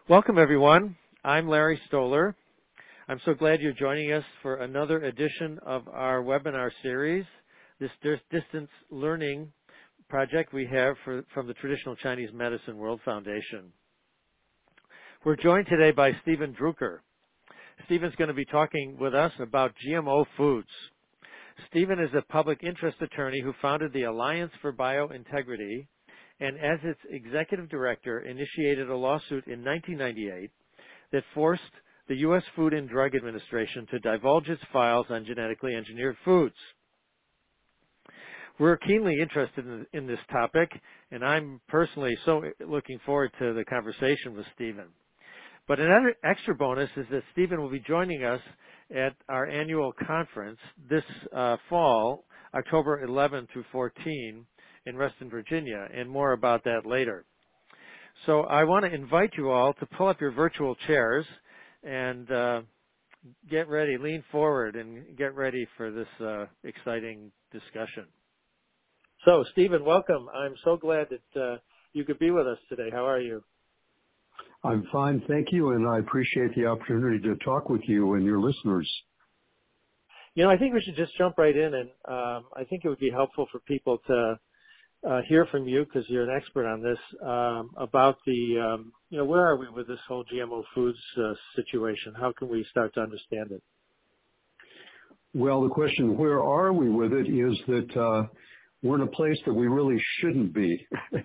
Welcome, everyone. I'm Larry Stoller. I'm so glad you're joining us for another edition of our webinar series, this distance learning project we have from the Traditional Chinese Medicine World Foundation. We're joined today by Stephen Drucker. Stephen's going to be talking with us about GMO foods. Stephen is a public interest attorney who founded the Alliance for Biointegrity, and as its executive director, initiated a lawsuit in 1998 that forced the U.S. Food and Drug Administration to divulge its files on genetically engineered foods. We're keenly interested in this topic, and I'm personally so looking forward to the conversation with Stephen. But another extra bonus is that Stephen will be joining us at our annual conference this fall, October 11 through 14, in Reston, Virginia, and more about that later. So I want to invite you all to pull up your virtual chairs and get ready, lean forward, and get ready for this exciting discussion. So, Stephen, welcome. I'm so glad that you could be with us today. How are you? I'm fine, thank you, and I appreciate the opportunity to talk with you and your listeners. You know, I think we should just jump right in, and I think it would be helpful for people to hear from you, because you're an expert on this, about the, where are we with this whole GMO foods situation? How can we start to understand it? Well, the question, where are we with it, is that we're in a place that we really shouldn't be.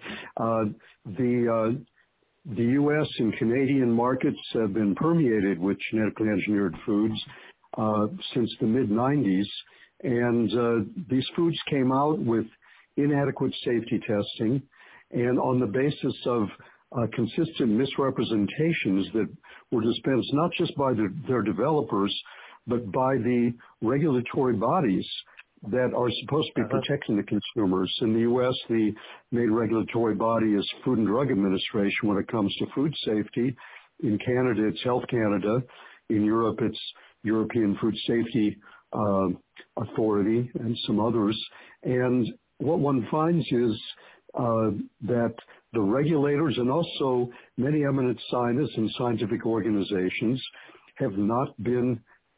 The U.S. and Canadian markets have been permeated with genetically engineered foods since the mid-90s, and these foods came out with inadequate safety testing and on the basis of consistent misrepresentations that were dispensed not just by their developers, but by the regulatory bodies that are supposed to be protecting the consumers. In the U.S., the main regulatory body is Food and Drug Administration when it comes to food safety. In Canada, it's Health Canada. In Europe, it's European Food Safety Authority and some others. And what one finds is that the regulators and also many eminent scientists and scientific organizations have not been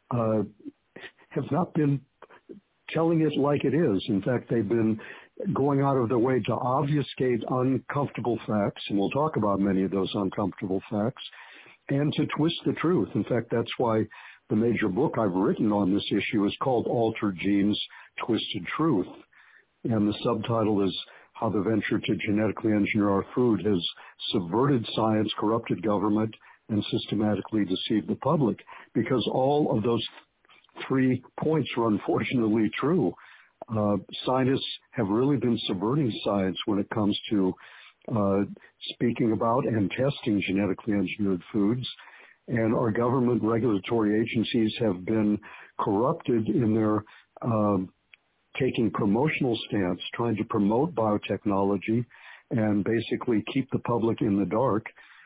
telling it like it is. In fact, they've been going out of their way to obfuscate uncomfortable facts, and we'll talk about many of those uncomfortable facts, and to twist the truth. In fact, that's why the major book I've written on this issue is called Altered Genes, Twisted Truth. And the subtitle is How the Venture to Genetically Engineer Our Food Has Subverted Science, Corrupted Government, and Systematically Deceived the Public. Because all of those 3 points are unfortunately true. Scientists have really been subverting science when it comes to speaking about and testing genetically engineered foods. And our government regulatory agencies have been corrupted in their taking promotional stance, trying to promote biotechnology and basically keep the public in the dark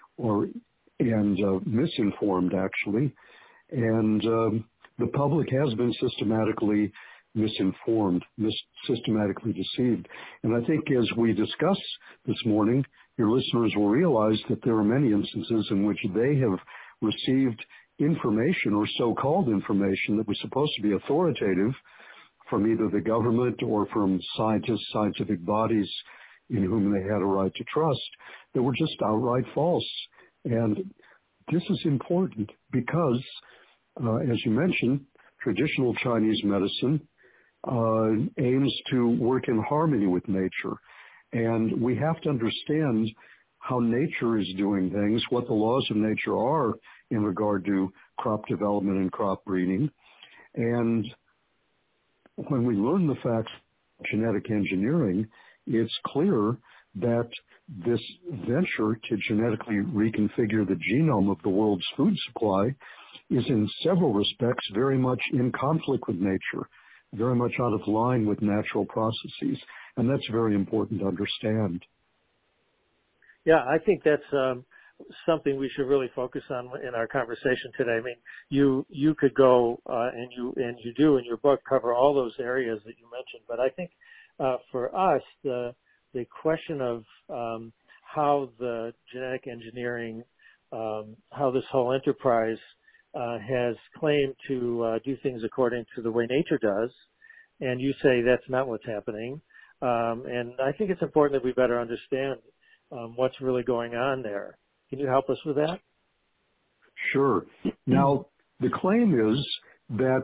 and misinformed, actually. And the public has been systematically misinformed, systematically deceived. And I think as we discuss this morning, your listeners will realize that there are many instances in which they have received information or so-called information that was supposed to be authoritative from either the government or from scientists, scientific bodies in whom they had a right to trust, that were just outright false. And this is important because, as you mentioned, traditional Chinese medicine aims to work in harmony with nature. And we have to understand how nature is doing things, what the laws of nature are in regard to crop development and crop breeding. And when we learn the facts of genetic engineering, it's clear that this venture to genetically reconfigure the genome of the world's food supply is in several respects very much in conflict with nature, very much out of line with natural processes. And that's very important to understand. Yeah, I think that's something we should really focus on in our conversation today. I mean, you could go and you do in your book cover all those areas that you mentioned, but I think for us the question of how the genetic engineering how this whole enterprise has claimed to do things according to the way nature does, and you say that's not what's happening. And I think it's important that we better understand what's really going on there. Can you help us with that? Sure. Now, the claim is that,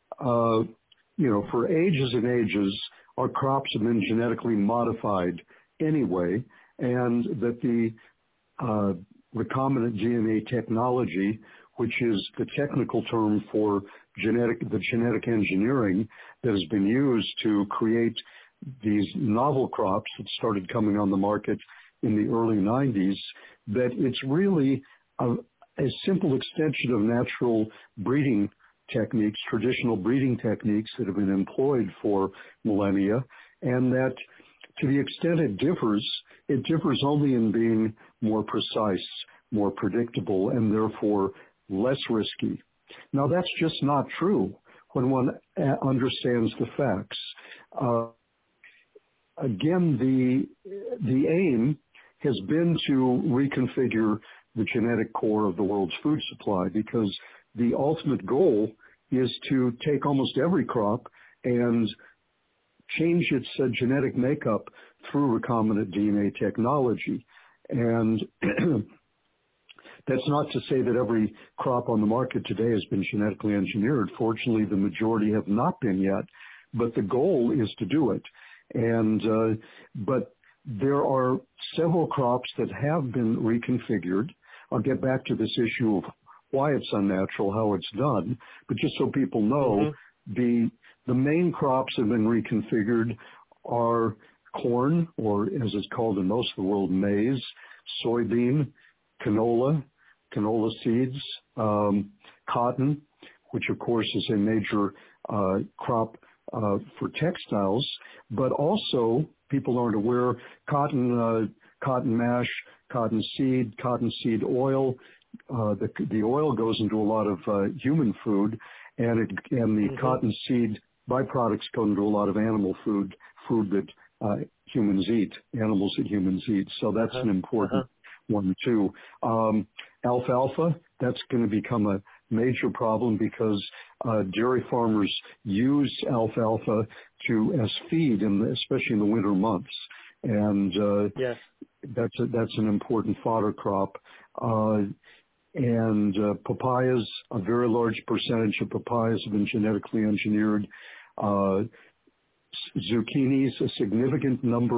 for ages and ages, our crops have been genetically modified anyway, and that the recombinant DNA technology, which is the technical term for the genetic engineering that has been used to create these novel crops that started coming on the market in the early 90s, that it's really a simple extension of natural breeding techniques, traditional breeding techniques that have been employed for millennia, and that to the extent it differs only in being more precise, more predictable, and therefore less risky. Now, that's just not true when one understands the facts. Again, the aim has been to reconfigure the genetic core of the world's food supply, because the ultimate goal is to take almost every crop and change its genetic makeup through recombinant DNA technology. And that's not to say that every crop on the market today has been genetically engineered. Fortunately, the majority have not been yet, but the goal is to do it. And but there are several crops that have been reconfigured. I'll get back to this issue of why it's unnatural, how it's done, but just so people know, the main crops that have been reconfigured are corn, or as it's called in most of the world, maize, soybean, canola seeds, cotton, which of course is a major crop for textiles, but also people aren't aware, cotton mash, cottonseed oil. The oil goes into a lot of human food, and the cottonseed byproducts go into a lot of animal food that humans eat, animals that humans eat. So that's an important one too. Alfalfa, that's going to become a major problem because dairy farmers use alfalfa as feed, especially in the winter months, and yes, that's an important fodder crop. And papayas, a very large percentage of papayas have been genetically engineered. Zucchinis, a significant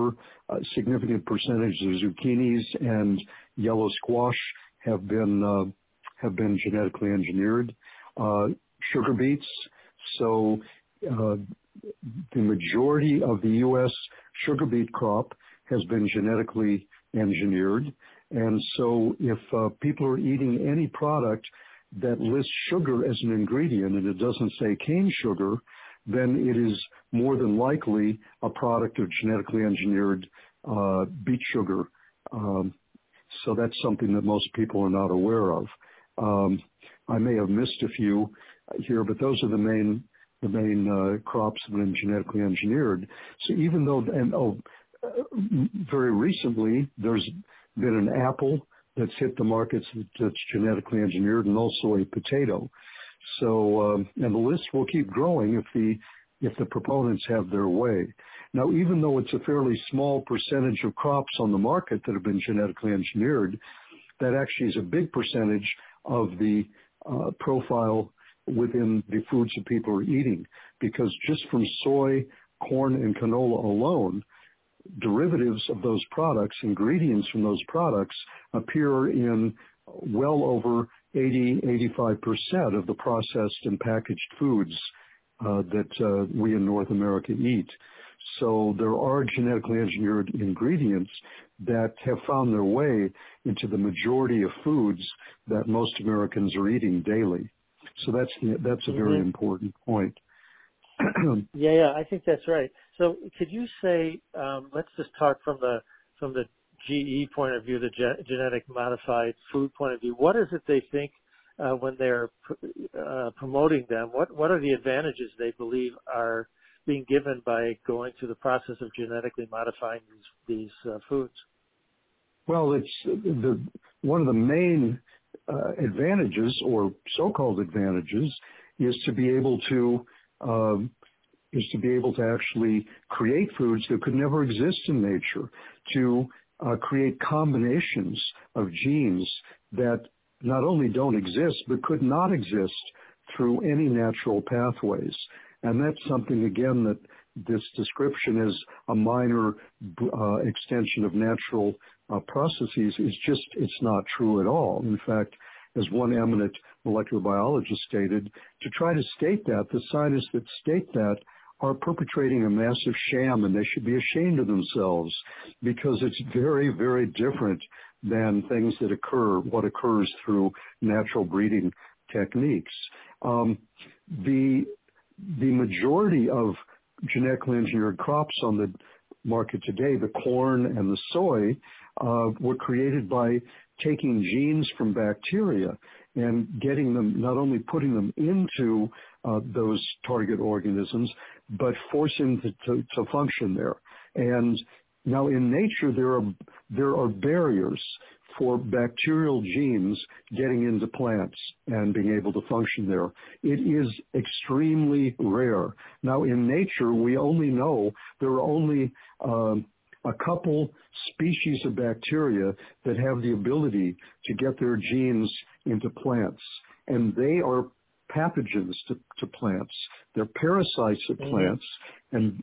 percentage of zucchinis and yellow squash have been genetically engineered. Sugar beets, so the majority of the U.S. sugar beet crop has been genetically engineered. And so if people are eating any product that lists sugar as an ingredient and it doesn't say cane sugar, then it is more than likely a product of genetically engineered beet sugar. So that's something that most people are not aware of. I may have missed a few here, but those are the main crops that have been genetically engineered. So even though, very recently, there's been an apple that's hit the markets that's genetically engineered, and also a potato. So, and the list will keep growing if the proponents have their way. Now, even though it's a fairly small percentage of crops on the market that have been genetically engineered, that actually is a big percentage of the profile within the foods that people are eating, because just from soy, corn, and canola alone, derivatives of those products, ingredients from those products, appear in well over 85% of the processed and packaged foods that we in North America eat. So there are genetically engineered ingredients that have found their way into the majority of foods that most Americans are eating daily. So that's a very important point. Yeah, I think that's right. So could you say, let's just talk from the GE point of view, the genetic modified food point of view. What is it they think when they're promoting them? What are the advantages they believe are being given by going through the process of genetically modifying these foods? Well, it's the one of the main advantages, or so-called advantages, is to be able to actually create foods that could never exist in nature, to create combinations of genes that not only don't exist, but could not exist through any natural pathways. And that's something, again, that this description is a minor extension of natural processes it's not true at all. In fact, as one eminent molecular biologist stated, to try to state that, the scientists that state that are perpetrating a massive sham, and they should be ashamed of themselves, because it's very, very different than things that what occurs through natural breeding techniques. The majority of genetically engineered crops on the market today, the corn and the soy, were created by taking genes from bacteria and getting them, not only putting them into those target organisms, but forcing them to function there. And now in nature, there are barriers for bacterial genes getting into plants and being able to function there. It is extremely rare. Now in nature, we only know there are only a couple species of bacteria that have the ability to get their genes into plants, and they are pathogens to plants. They're parasites of plants, and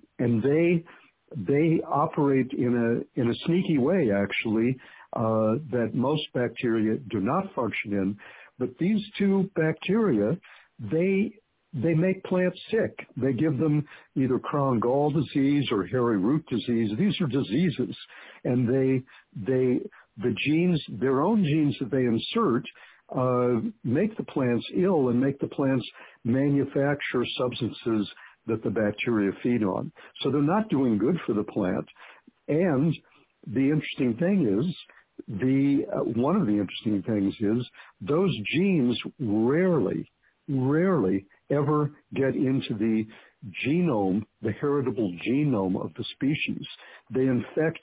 they operate in a sneaky way, actually, that most bacteria do not function in. But these two bacteria, they make plants sick. They give them either Crohn gall disease or hairy root disease. These are diseases, and the genes, their own genes that they insert, make the plants ill and make the plants manufacture substances that the bacteria feed on. So they're not doing good for the plant. And the interesting thing is, one of the interesting things is those genes rarely ever get into the genome, the heritable genome of the species. They infect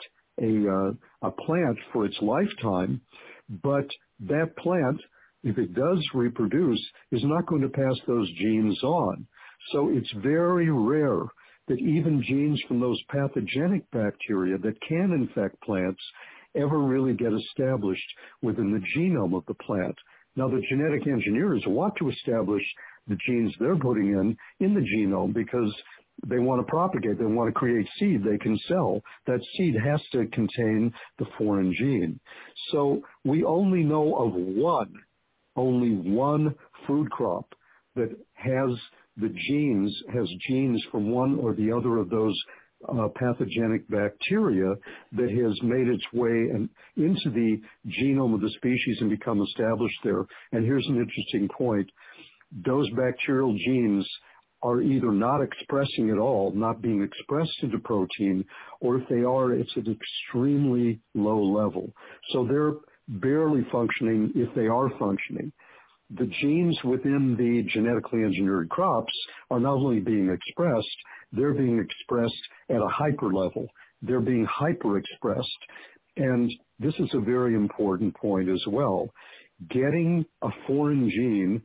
a plant for its lifetime, but that plant, if it does reproduce, is not going to pass those genes on. So it's very rare that even genes from those pathogenic bacteria that can infect plants ever really get established within the genome of the plant. Now, the genetic engineers want to establish the genes they're putting in the genome, because they want to propagate, they want to create seed they can sell. That seed has to contain the foreign gene. So we only know of only one food crop that has genes from one or the other of those pathogenic bacteria that has made its way into the genome of the species and become established there. And here's an interesting point. Those bacterial genes are either not expressing at all, not being expressed into protein, or if they are, it's at extremely low level. So they're barely functioning if they are functioning. The genes within the genetically engineered crops are not only being expressed, they're being expressed at a hyper level. They're being hyper expressed. And this is a very important point as well. Getting a foreign gene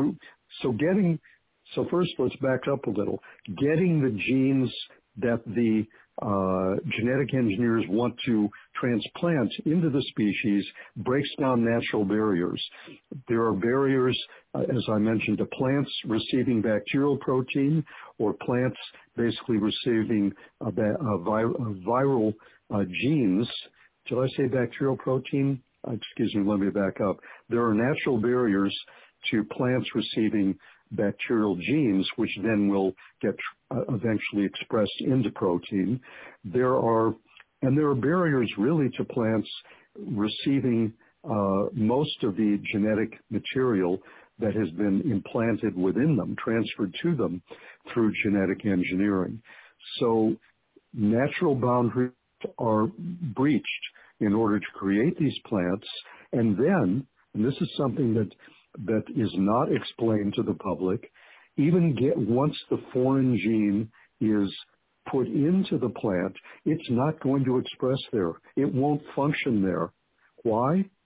so first let's back up a little. Getting the genes that the genetic engineers want to transplant into the species breaks down natural barriers. There are barriers, as I mentioned, to plants receiving bacterial protein, or plants basically receiving viral genes. Did I say bacterial protein? Excuse me, let me back up. There are natural barriers to plants receiving bacterial genes, which then will get eventually expressed into protein. There are barriers really to plants receiving most of the genetic material that has been implanted within them, transferred to them through genetic engineering. So natural boundaries are breached in order to create these plants, and this is something that is not explained to the public, once the foreign gene is put into the plant, it's not going to express there. It won't function there. Why?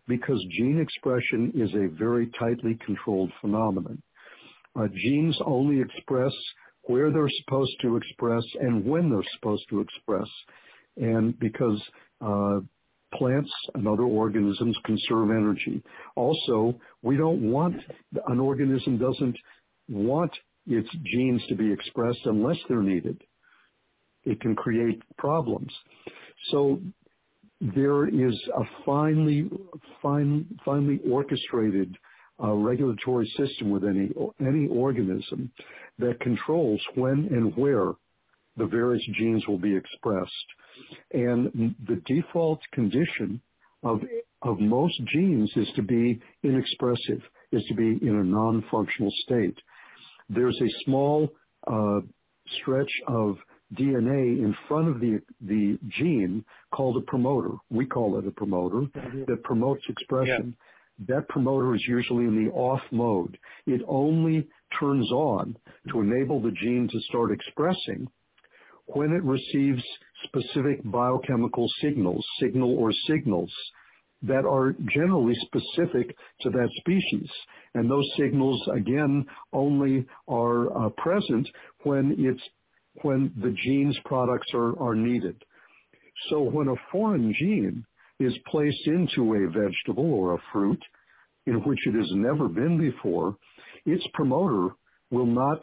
because gene expression is a very tightly controlled phenomenon. Genes only express where they're supposed to express and when they're supposed to express. And because plants and other organisms conserve energy. Also, an organism doesn't want its genes to be expressed unless they're needed. It can create problems. So there is a finely orchestrated regulatory system with any organism that controls when and where the various genes will be expressed. And the default condition of most genes is to be inexpressive, is to be in a non-functional state. There's a small stretch of DNA in front of the gene called a promoter. We call it a promoter that promotes expression. Yeah. That promoter is usually in the off mode. It only turns on to enable the gene to start expressing when it receives specific biochemical signals that are generally specific to that species. And those signals, again, only are present when the gene's products are needed. So when a foreign gene is placed into a vegetable or a fruit in which it has never been before, its promoter will not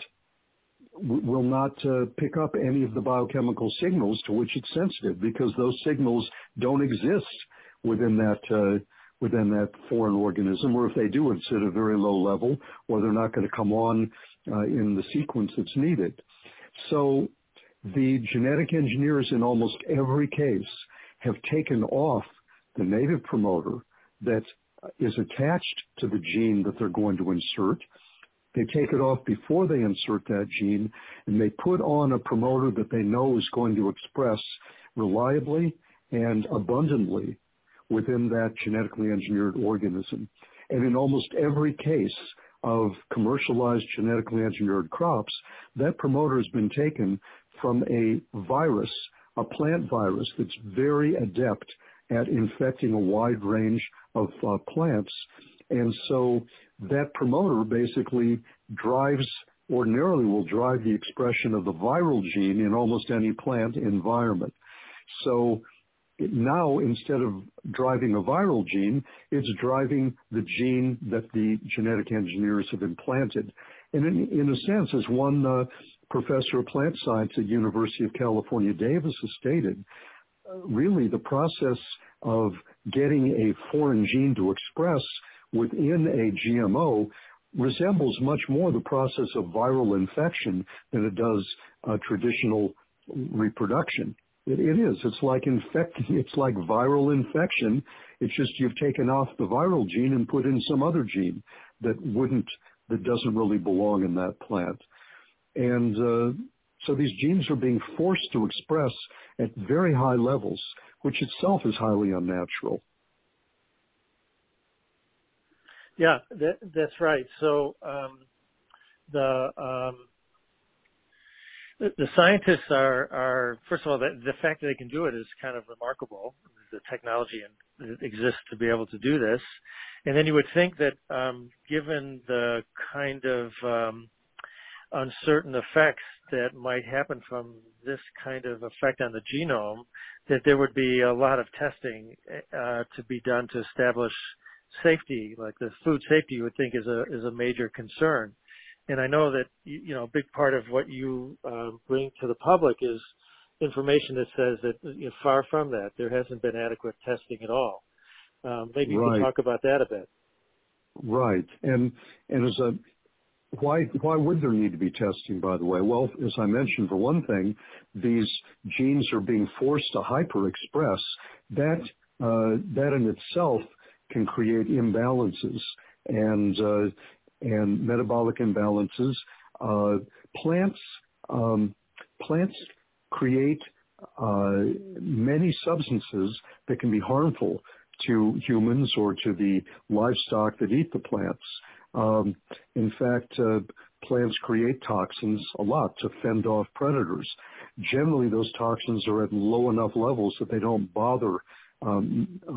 pick up any of the biochemical signals to which it's sensitive, because those signals don't exist within that foreign organism, or if they do, it's at a very low level, or they're not going to come on in the sequence that's needed. So the genetic engineers in almost every case have taken off the native promoter that is attached to the gene that they're going to insert. They take it off before they insert that gene, and they put on a promoter that they know is going to express reliably and abundantly within that genetically engineered organism. And in almost every case of commercialized genetically engineered crops, that promoter has been taken from a virus, a plant virus that's very adept at infecting a wide range of plants. And so that promoter basically ordinarily will drive the expression of the viral gene in almost any plant environment. So now, instead of driving a viral gene, it's driving the gene that the genetic engineers have implanted. And in a sense, as one professor of plant science at University of California, Davis, has stated, really the process of getting a foreign gene to express within a GMO resembles much more the process of viral infection than it does traditional reproduction. It is. It's like It's like viral infection. It's just you've taken off the viral gene and put in some other gene that doesn't really belong in that plant. And so these genes are being forced to express at very high levels, which itself is highly unnatural. Yeah, that's right. So the scientists are first of all, the fact that they can do it is kind of remarkable. The technology exists to be able to do this. And then you would think that given the kind of uncertain effects that might happen from this kind of effect on the genome, that there would be a lot of testing to be done to establish safety, like the food safety you would think is a major concern. And I know that, a big part of what you bring to the public is information that says that far from that, there hasn't been adequate testing at all. Maybe you could talk about that a bit. Right. And why would there need to be testing, by the way? Well, as I mentioned, for one thing, these genes are being forced to hyper-express. That in itself can create imbalances and metabolic imbalances. Plants create many substances that can be harmful to humans or to the livestock that eat the plants. In fact, plants create toxins a lot to fend off predators. Generally, those toxins are at low enough levels that they don't bother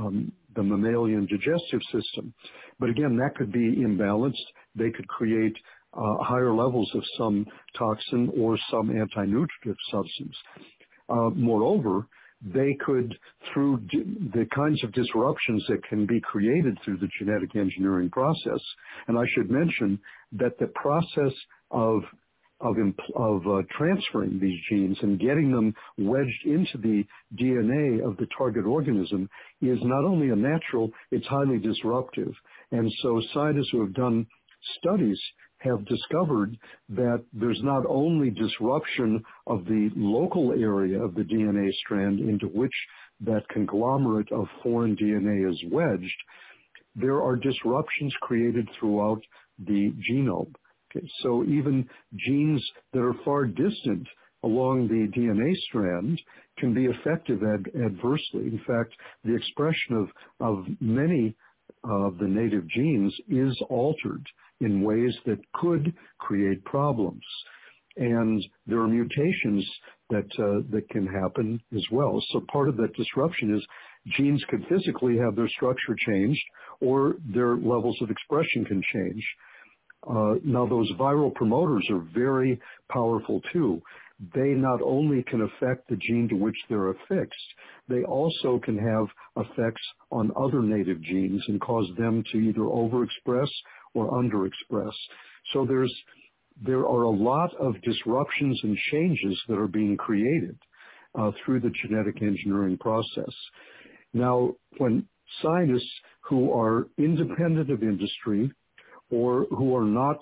the mammalian digestive system. But again, that could be imbalanced. They could create higher levels of some toxin or some anti-nutritive substance. Moreover, they could, through the kinds of disruptions that can be created through the genetic engineering process, and I should mention that the process of transferring these genes and getting them wedged into the DNA of the target organism is not only unnatural, it's highly disruptive. And so scientists who have done studies have discovered that there's not only disruption of the local area of the DNA strand into which that conglomerate of foreign DNA is wedged, there are disruptions created throughout the genome. Okay, so even genes that are far distant along the DNA strand can be affected adversely. In fact, the expression of many of the native genes is altered in ways that could create problems. And there are mutations that can happen as well. So part of that disruption is genes could physically have their structure changed or their levels of expression can change. Now, those viral promoters are very powerful too. They not only can affect the gene to which they're affixed, they also can have effects on other native genes and cause them to either overexpress or underexpress. So there are a lot of disruptions and changes that are being created through the genetic engineering process. Now, when scientists who are independent of industry or who are not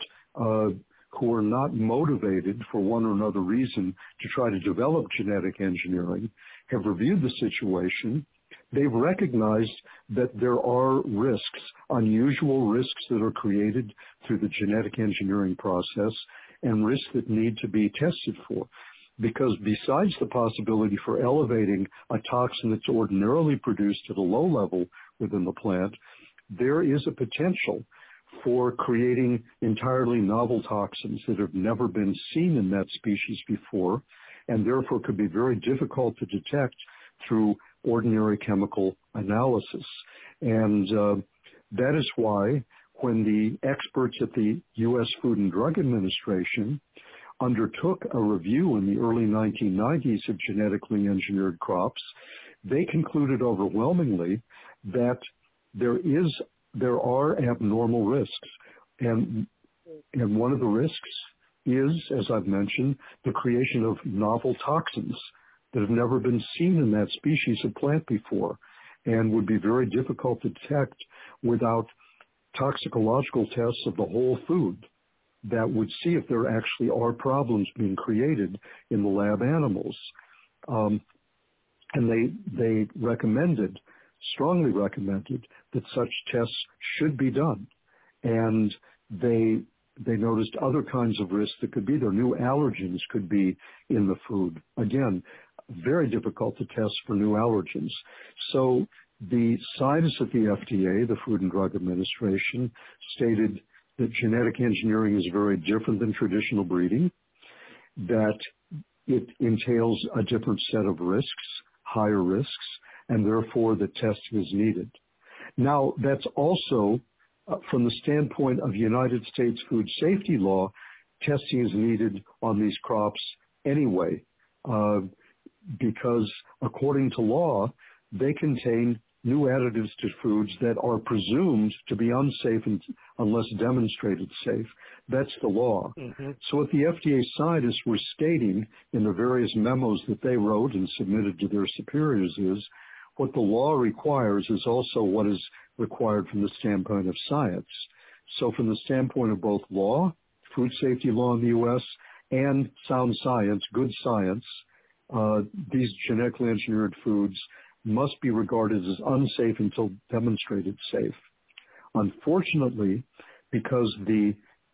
motivated for one or another reason to try to develop genetic engineering have reviewed the situation, they've recognized that there are risks, unusual risks that are created through the genetic engineering process and risks that need to be tested for. Because besides the possibility for elevating a toxin that's ordinarily produced at a low level within the plant, there is a potential for creating entirely novel toxins that have never been seen in that species before, and therefore could be very difficult to detect through ordinary chemical analysis. And that is why when the experts at the U.S. Food and Drug Administration undertook a review in the early 1990s of genetically engineered crops, they concluded overwhelmingly that there are abnormal risks. And one of the risks is, as I've mentioned, the creation of novel toxins that have never been seen in that species of plant before and would be very difficult to detect without toxicological tests of the whole food that would see if there actually are problems being created in the lab animals. And they strongly recommended that such tests should be done. And they noticed other kinds of risks that could be there. New allergens could be in the food. Again, very difficult to test for new allergens. So the scientists at the FDA, the Food and Drug Administration, stated that genetic engineering is very different than traditional breeding, that it entails a different set of risks, higher risks, and therefore the testing is needed. Now, that's also, from the standpoint of United States food safety law, testing is needed on these crops anyway, because according to law, they contain new additives to foods that are presumed to be unsafe unless demonstrated safe. That's the law. Mm-hmm. So what the FDA scientists were stating in the various memos that they wrote and submitted to their superiors is what the law requires is also what is required from the standpoint of science. So from the standpoint of both law, food safety law in the U.S., and sound science, good science, these genetically engineered foods must be regarded as unsafe until demonstrated safe. Unfortunately, because the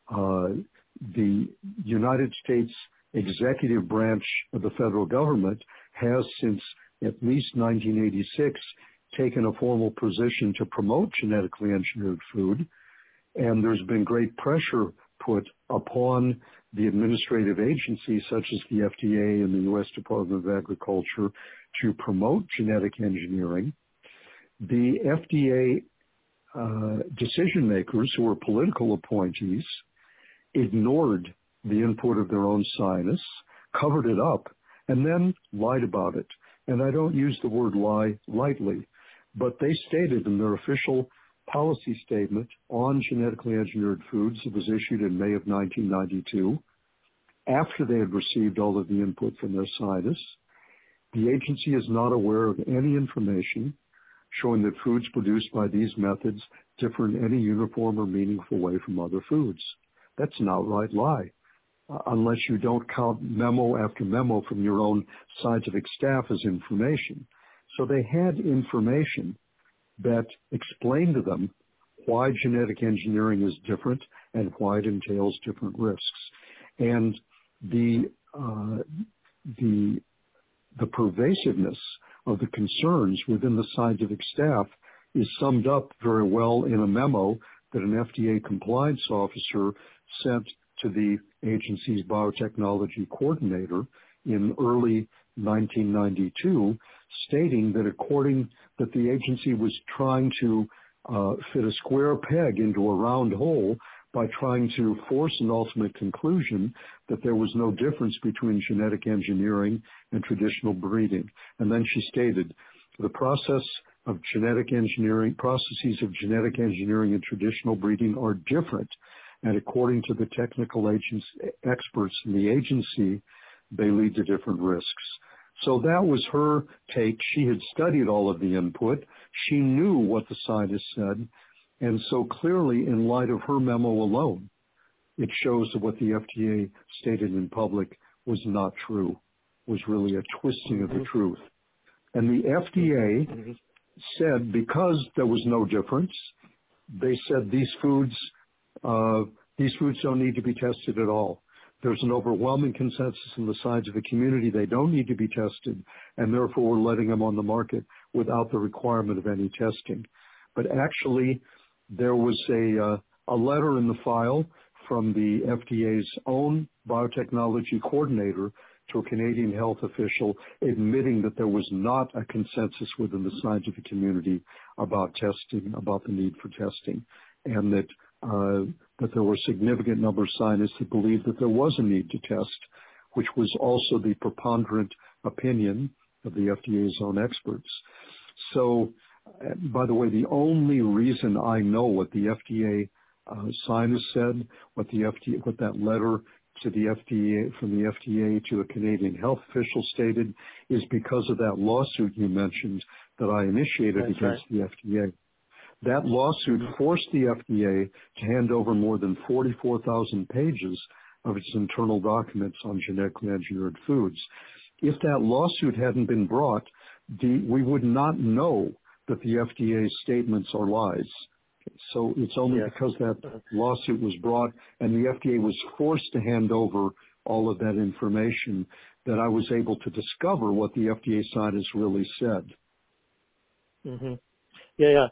United States executive branch of the federal government has since at least 1986 taken a formal position to promote genetically engineered food, and there's been great pressure put upon the administrative agencies such as the FDA and the U.S. Department of Agriculture to promote genetic engineering. The FDA decision makers, who were political appointees, ignored the input of their own scientists, covered it up, and then lied about it. And I don't use the word lie lightly, but they stated in their official policy statement on genetically engineered foods that was issued in May of 1992, after they had received all of the input from their scientists, the agency is not aware of any information showing that foods produced by these methods differ in any uniform or meaningful way from other foods. That's an outright lie, unless you don't count memo after memo from your own scientific staff as information. So they had information that explained to them why genetic engineering is different and why it entails different risks. And the pervasiveness of the concerns within the scientific staff is summed up very well in a memo that an FDA compliance officer sent to the agency's biotechnology coordinator in early 1992, stating that the agency was trying to fit a square peg into a round hole by trying to force an ultimate conclusion that there was no difference between genetic engineering and traditional breeding. And then she stated, the processes of genetic engineering and traditional breeding are different, and according to the technical experts in the agency, they lead to different risks. So that was her take. She had studied all of the input. She knew what the scientists said. And so clearly, in light of her memo alone, it shows that what the FDA stated in public was not true, was really a twisting of the truth. And the FDA said, because there was no difference, they said these foods don't need to be tested at all. There's an overwhelming consensus in the scientific community they don't need to be tested, and therefore we're letting them on the market without the requirement of any testing. But actually, there was a letter in the file from the FDA's own biotechnology coordinator to a Canadian health official admitting that there was not a consensus within the scientific community about testing, about the need for testing, and that there were a significant number of scientists that believed that there was a need to test, which was also the preponderant opinion of the FDA's own experts. So, by the way, the only reason I know what the FDA scientists said, what that letter to the FDA, from the FDA to a Canadian health official stated, is because of that lawsuit you mentioned that I initiated against the FDA. That lawsuit forced the FDA to hand over more than 44,000 pages of its internal documents on genetically engineered foods. If that lawsuit hadn't been brought, we would not know that the FDA's statements are lies. So it's only because that lawsuit was brought and the FDA was forced to hand over all of that information that I was able to discover what the FDA scientists really said. Mm-hmm. Yeah.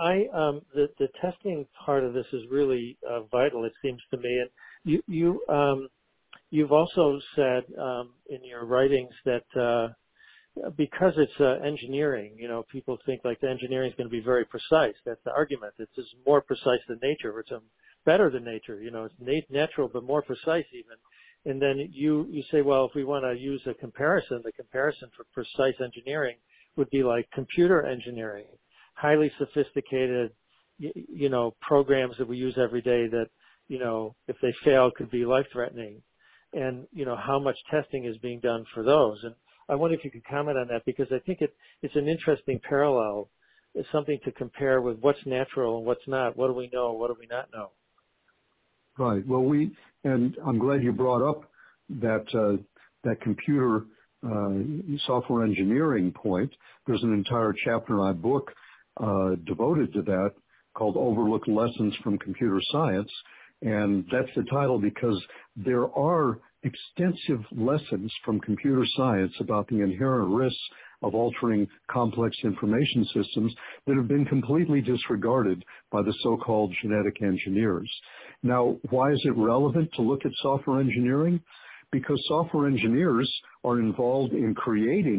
The testing part of this is really vital, it seems to me. And you've also said in your writings that because it's engineering, people think like the engineering is going to be very precise. That's the argument. It's just more precise than nature. It's better than nature. It's natural but more precise even. And then you say, well, if we want to use a comparison, the comparison for precise engineering would be like computer engineering. Highly sophisticated, programs that we use every day that, if they fail could be life-threatening. And, how much testing is being done for those. And I wonder if you could comment on that, because I think it's an interesting parallel. It's something to compare with what's natural and what's not. What do we know? What do we not know? Right. Well, and I'm glad you brought up that computer software engineering point. There's an entire chapter in my book devoted to that called Overlooked Lessons from Computer Science. And that's the title because there are extensive lessons from computer science about the inherent risks of altering complex information systems that have been completely disregarded by the so-called genetic engineers. Now, why is it relevant to look at software engineering? Because software engineers are involved in creating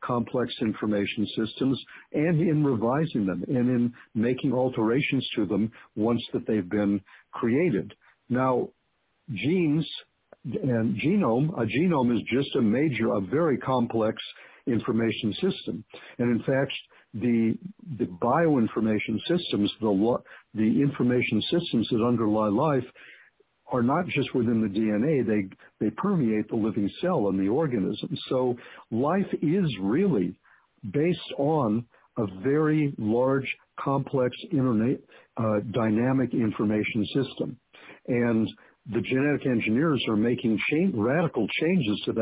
complex information systems and in revising them and in making alterations to them once that they've been created. Now, genes and a genome is just a very complex information system. And in fact, the bioinformation systems, the information systems that underlie life are not just within the DNA, they permeate the living cell and the organism. So life is really based on a very large, complex, dynamic information system. And the genetic engineers are making radical changes to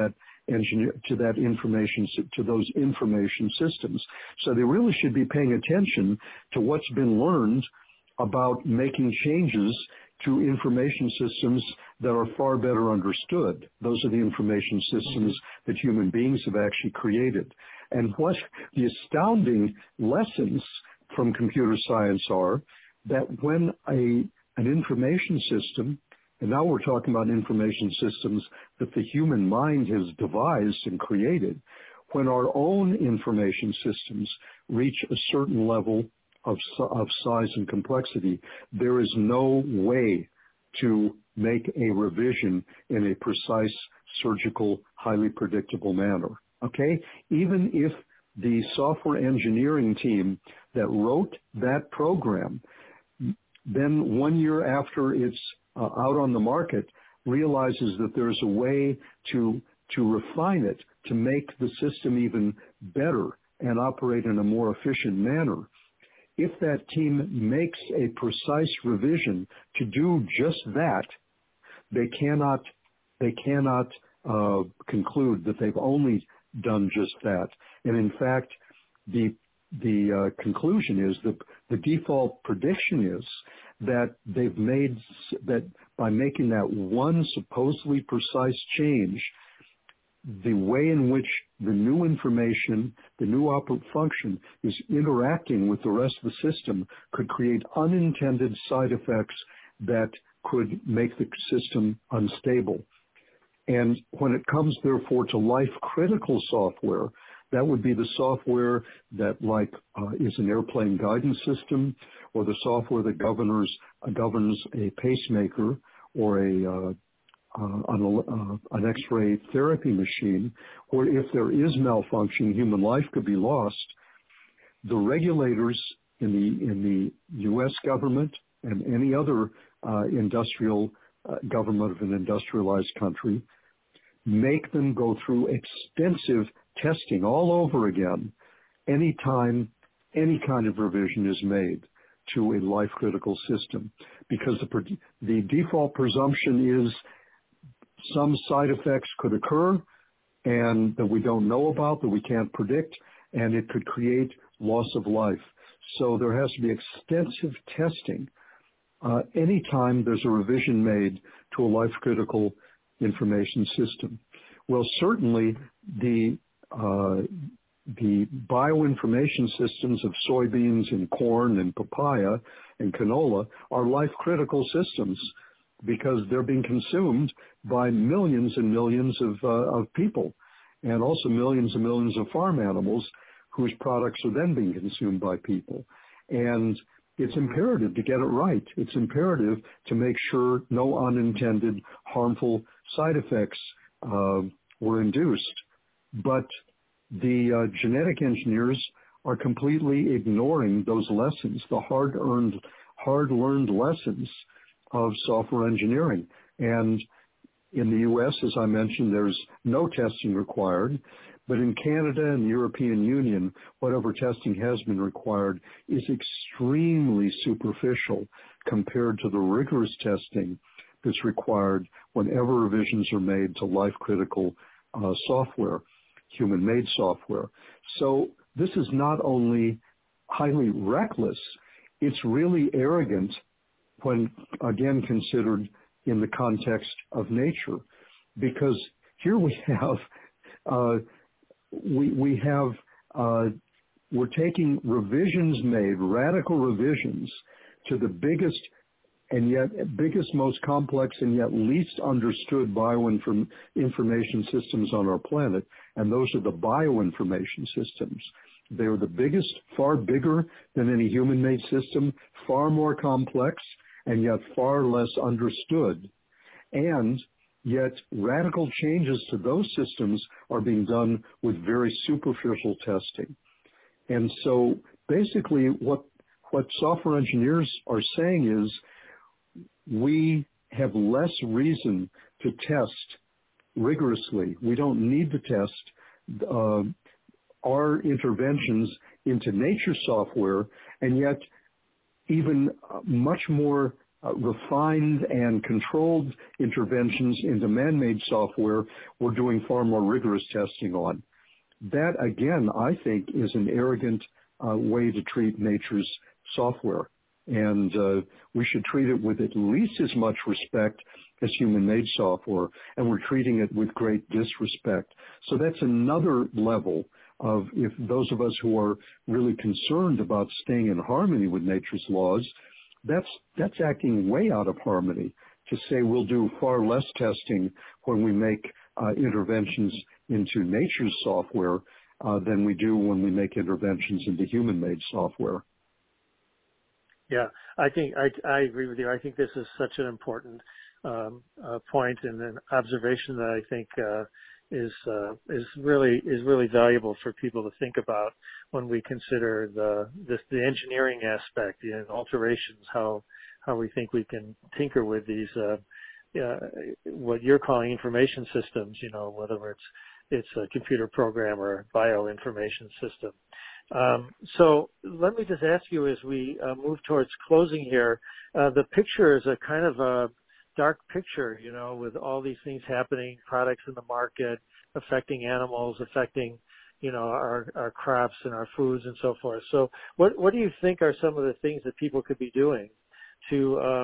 those information systems. So they really should be paying attention to what's been learned about making changes to information systems that are far better understood. Those are the information systems that human beings have actually created. And what the astounding lessons from computer science are that when an information system, and now we're talking about information systems that the human mind has devised and created, when our own information systems reach a certain level of size and complexity, there is no way to make a revision in a precise, surgical, highly predictable manner. Okay? Even if the software engineering team that wrote that program, then 1 year after it's out on the market, realizes that there's a way to refine it, to make the system even better and operate in a more efficient manner. If that team makes a precise revision to do just that, they cannot conclude that they've only done just that. And in fact, the conclusion is that the default prediction is that they've made that by making that one supposedly precise change, the way in which the new information, the new function is interacting with the rest of the system could create unintended side effects that could make the system unstable. And when it comes, therefore, to life-critical software, that would be the software that, is an airplane guidance system, or the software that governs a pacemaker or an X-ray therapy machine, or if there is malfunction, human life could be lost. The regulators in the U.S. government and any other industrial government of an industrialized country make them go through extensive testing all over again anytime any kind of revision is made to a life-critical system, because the default presumption is some side effects could occur and that we don't know about, that we can't predict, and it could create loss of life. So there has to be extensive testing anytime there's a revision made to a life-critical information system. Well, certainly the bioinformation systems of soybeans and corn and papaya and canola are life-critical systems because they're being consumed by millions and millions of people, and also millions and millions of farm animals whose products are then being consumed by people. And it's imperative to get it right. It's imperative to make sure no unintended harmful side effects were induced. But the genetic engineers are completely ignoring those lessons, the hard-learned lessons of software engineering. And in the U.S., as I mentioned, there's no testing required. But in Canada and the European Union, whatever testing has been required is extremely superficial compared to the rigorous testing that's required whenever revisions are made to life-critical software, human-made software. So this is not only highly reckless, it's really arrogant when, again, considered in the context of nature. Because here we have we're taking revisions made, radical revisions to the biggest and yet biggest, most complex, and yet least understood bioinformation systems on our planet, and those are the bioinformation systems. They're the biggest, far bigger than any human-made system, far more complex, and yet far less understood. And yet radical changes to those systems are being done with very superficial testing. And so basically what software engineers are saying is we have less reason to test rigorously. We don't need to test our interventions into nature software, and yet even much more refined and controlled interventions into man-made software we're doing far more rigorous testing on. That, again, I think is an arrogant way to treat nature's software. And we should treat it with at least as much respect as human-made software, and we're treating it with great disrespect. So that's another level of, if those of us who are really concerned about staying in harmony with nature's laws, that's acting way out of harmony to say we'll do far less testing when we make interventions into nature's software than we do when we make interventions into human-made software. Yeah, I think I agree with you. I think this is such an important point and an observation that I think is really valuable for people to think about when we consider the engineering aspect and alterations, how we think we can tinker with these what you're calling information systems, whether it's a computer program or a bioinformation system. So let me just ask you, as we move towards closing here, the picture is a kind of a dark picture, with all these things happening, products in the market, affecting animals, affecting, our crops and our foods and so forth. So what do you think are some of the things that people could be doing to,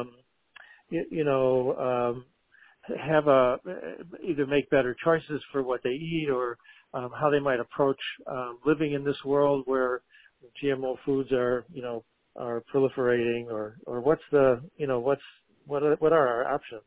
have either make better choices for what they eat, or how they might approach living in this world where GMO foods are proliferating, or what are our options?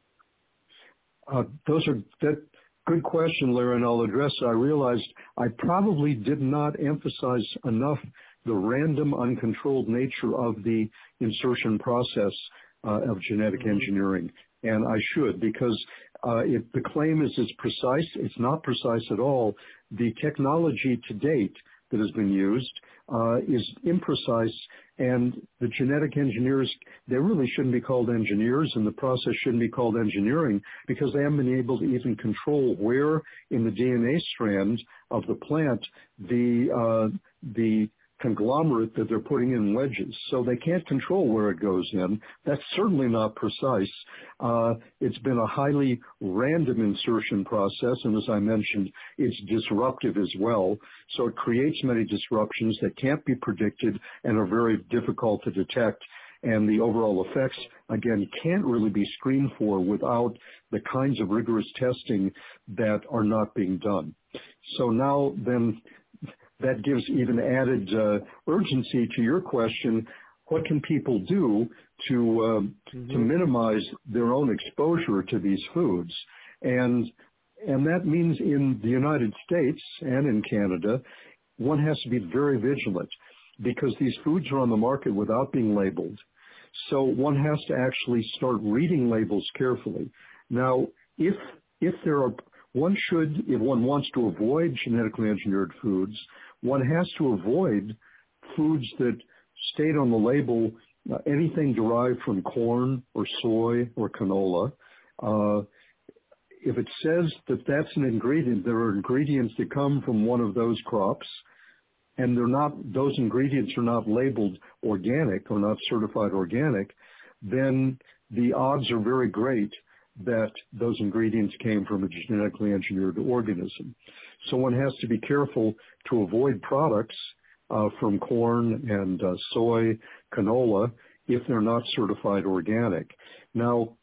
That good question, Larry, and I'll address it. I realized I probably did not emphasize enough the random, uncontrolled nature of the insertion process of genetic engineering. And I should, because the claim is it's precise. It's not precise at all. The technology to date that has been used is imprecise, and the genetic engineers, they really shouldn't be called engineers, and the process shouldn't be called engineering, because they haven't been able to even control where in the DNA strand of the plant the conglomerate that they're putting in wedges. So they can't control where it goes in. That's certainly not precise. It's been a highly random insertion process, and as I mentioned, it's disruptive as well. So it creates many disruptions that can't be predicted and are very difficult to detect. And the overall effects, again, can't really be screened for without the kinds of rigorous testing that are not being done. So now then, that gives even added urgency to your question: what can people do to minimize their own exposure to these foods? And that means in the United States and in Canada, one has to be very vigilant, because these foods are on the market without being labeled. So one has to actually start reading labels carefully. Now, if one wants to avoid genetically engineered foods, one has to avoid foods that state on the label anything derived from corn or soy or canola. If it says that that's an ingredient, there are ingredients that come from one of those crops, and those ingredients are not labeled organic or not certified organic, then the odds are very great that those ingredients came from a genetically engineered organism. So one has to be careful to avoid products from corn and soy, canola, if they're not certified organic. Now,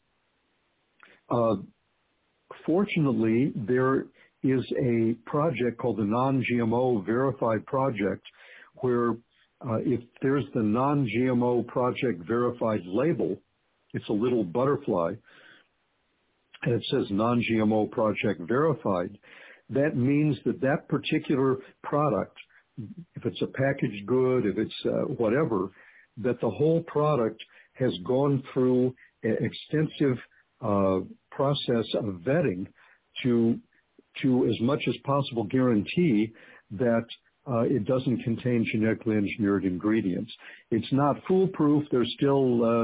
fortunately, there is a project called the Non-GMO Verified Project, where if there's the Non-GMO Project Verified label, it's a little butterfly, and it says non-GMO project verified, that means that that particular product, if it's a packaged good, if it's whatever, that the whole product has gone through an extensive process of vetting to as much as possible guarantee that it doesn't contain genetically engineered ingredients. It's not foolproof. There's still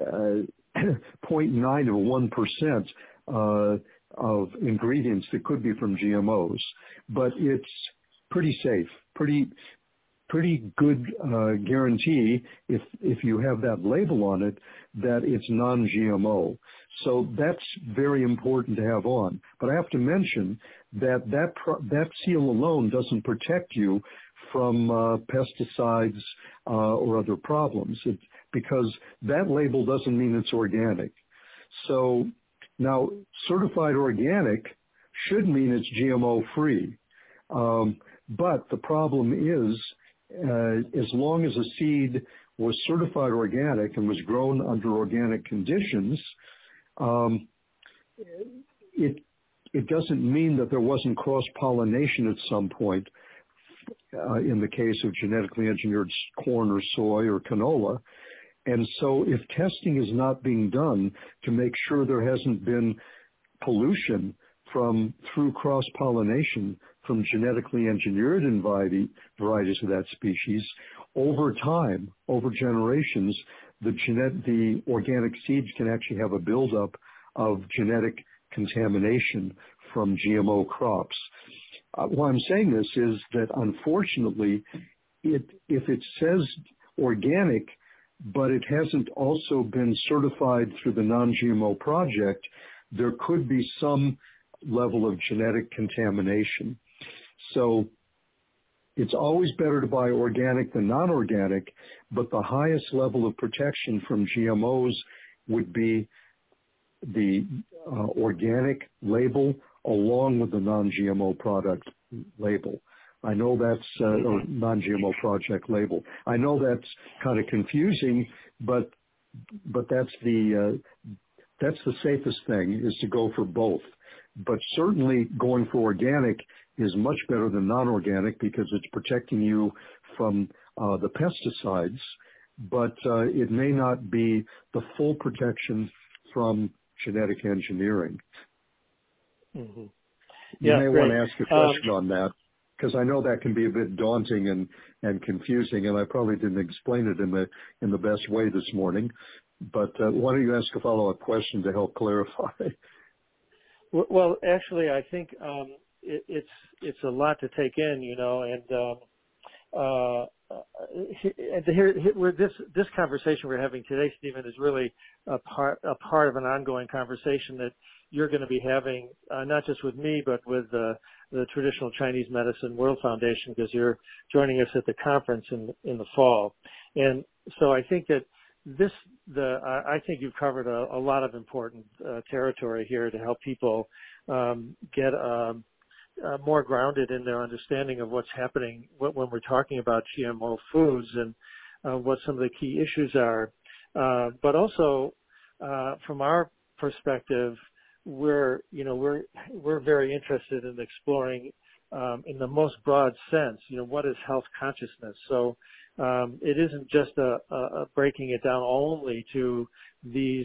0.9% of ingredients that could be from GMOs, but it's pretty safe, pretty good guarantee if you have that label on it that it's non-GMO. So that's very important to have on. But I have to mention that seal alone doesn't protect you from pesticides or other problems, because that label doesn't mean it's organic. So now certified organic should mean it's GMO free. But the problem is, as long as a seed was certified organic and was grown under organic conditions, it doesn't mean that there wasn't cross-pollination at some point in the case of genetically engineered corn or soy or canola. And so if testing is not being done to make sure there hasn't been pollution through cross-pollination from genetically engineered varieties of that species, over time, over generations, the organic seeds can actually have a buildup of genetic contamination from GMO crops. Why I'm saying this is that unfortunately, if it says organic, but it hasn't also been certified through the non-GMO project, there could be some level of genetic contamination. So it's always better to buy organic than non-organic, but the highest level of protection from GMOs would be the organic label along with the non-GMO product label. I know that's or non-GMO project label. I know that's kind of confusing, but that's the safest thing, is to go for both. But certainly going for organic is much better than non-organic because it's protecting you from the pesticides, but it may not be the full protection from genetic engineering. Mm-hmm. You Yeah, may great. want to ask a question on that, because I know that can be a bit daunting and confusing, and I probably didn't explain it in the best way this morning. But why don't you ask a follow-up question to help clarify? Well, actually, I think it's a lot to take in, this conversation we're having today, Stephen, is really a part of an ongoing conversation that you're going to be having, not just with me, but with the Traditional Chinese Medicine World Foundation, because you're joining us at the conference in the fall. And so I think that I think you've covered a lot of important territory here to help people get more grounded in their understanding of what's happening when we're talking about GMO foods and what some of the key issues are. But also, from our perspective, we're very interested in exploring in the most broad sense, what is health consciousness? So it isn't just a breaking it down only to these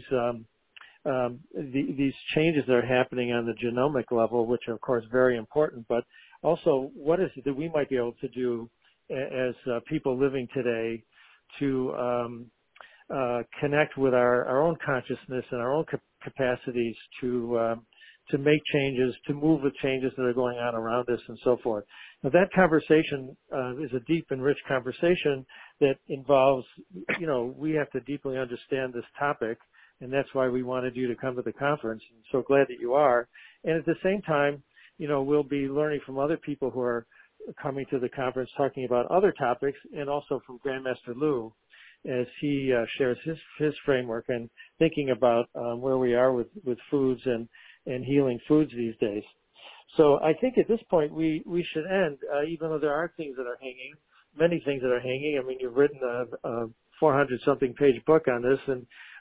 changes that are happening on the genomic level, which are of course very important, but also what is it that we might be able to do as people living today to connect with our own consciousness and our own capacities to make changes, to move with changes that are going on around us and so forth. Now that conversation is a deep and rich conversation that involves, we have to deeply understand this topic, and that's why we wanted you to come to the conference. And so glad that you are. And at the same time, we'll be learning from other people who are coming to the conference talking about other topics, and also from Grandmaster Lu as he shares his framework and thinking about where we are with foods and healing foods these days. So I think at this point we should end, even though there are things that are hanging, many things that are hanging. I mean, you've written a 400-something page book on this, and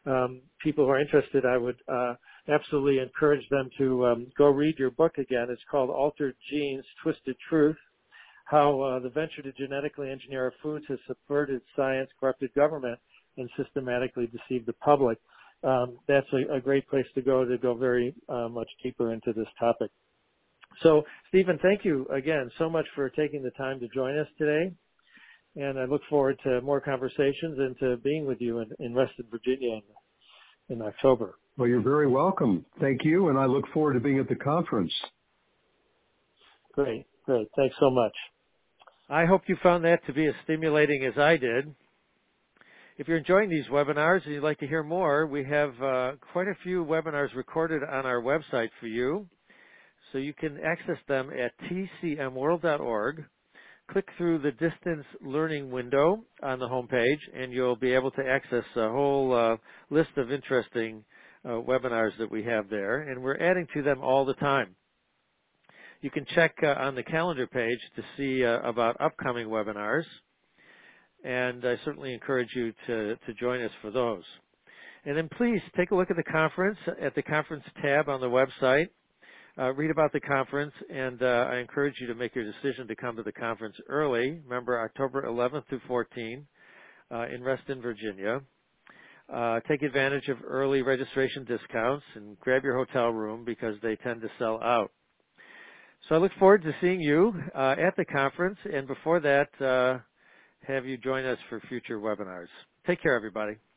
people who are interested, I would absolutely encourage them to go read your book again. It's called Altered Genes, Twisted Truth, How the Venture to Genetically Engineer Our Foods Has Subverted Science, Corrupted Government, and Systematically Deceived the Public. That's a great place to go very much deeper into this topic. So, Stephen, thank you again so much for taking the time to join us today. And I look forward to more conversations and to being with you in Reston, Virginia in October. Well, you're very welcome. Thank you, and I look forward to being at the conference. Great. Thanks so much. I hope you found that to be as stimulating as I did. If you're enjoying these webinars and you'd like to hear more, we have quite a few webinars recorded on our website for you. So you can access them at tcmworld.org. Click through the distance learning window on the homepage, and you'll be able to access a whole list of interesting webinars that we have there, and we're adding to them all the time. You can check on the calendar page to see about upcoming webinars, and I certainly encourage you to join us for those. And then please take a look at the conference tab on the website. Read about the conference, and I encourage you to make your decision to come to the conference early. Remember, October 11th through 14th in Reston, Virginia. Take advantage of early registration discounts and grab your hotel room because they tend to sell out. So I look forward to seeing you at the conference, and before that, have you join us for future webinars. Take care, everybody.